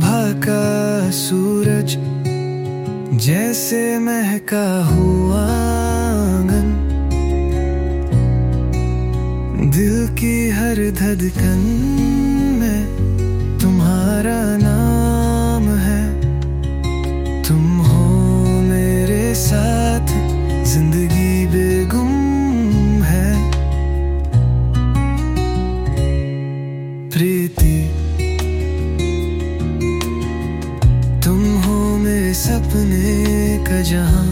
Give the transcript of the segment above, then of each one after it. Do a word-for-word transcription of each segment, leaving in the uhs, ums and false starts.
सुबह का सूरज जैसे महका हुआ आंगन, दिल की हर धड़कन में तुम्हारा नाम है। तुम हो मेरे साथ, जिंदगी बेगुम है। प्रीति तुम हो मेरे सपने का जहां,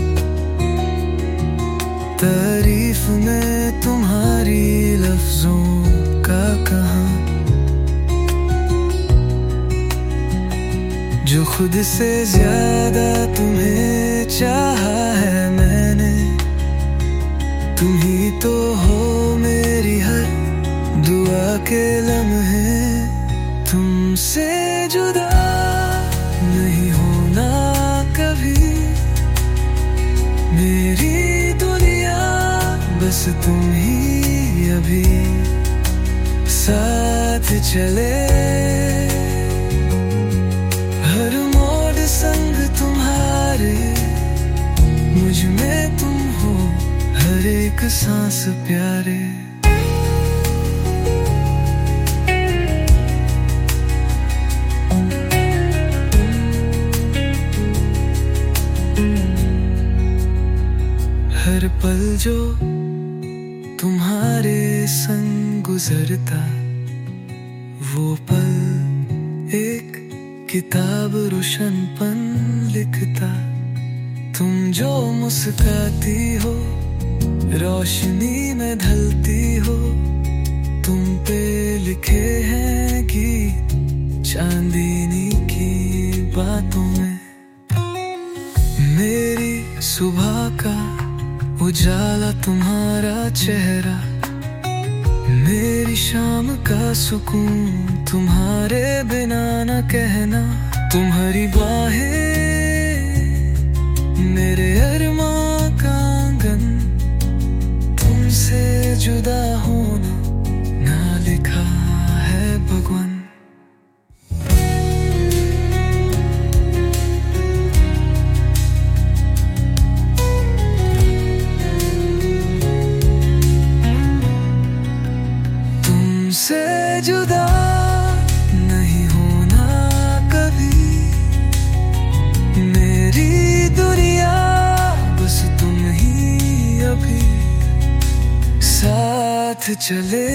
तारीफ में तुम्हारी लफ्जों का कहां। जो खुद से ज्यादा तुम्हें चाहा है मैंने, तुम ही तो हो मेरी हर दुआ के लम्हे। तुमसे जुदा नहीं होना कभी, मेरी दुनिया बस तुम ही अभी साथ चले। हर मोड़ संग तुम्हारे, मुझ में तुम हो हर एक सांस प्यारे। हर पल जो तुम्हारे संग गुजरता, वो पल एक किताब रोशनपन लिखता। तुम जो मुस्काती हो, रोशनी में ढलती हो, तुम पे लिखे हैं गीत चांदनी की बातों में। मेरी सुबह का उजाला तुम्हारा चेहरा, मेरी शाम का सुकून तुम्हारे बिना न कहना। तुम्हारी बाहें मेरे अरमां का आंगन, तुमसे जुदा होना ना लिखा है भगवन। तुमसे जुदा नहीं होना कभी, मेरी दुनिया बस तुम ही अभी साथ चले।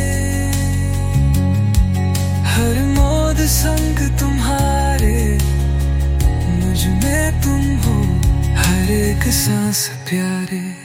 हर मोड़ संग तुम्हारे, मुझ में तुम हो हर एक सांस प्यारे।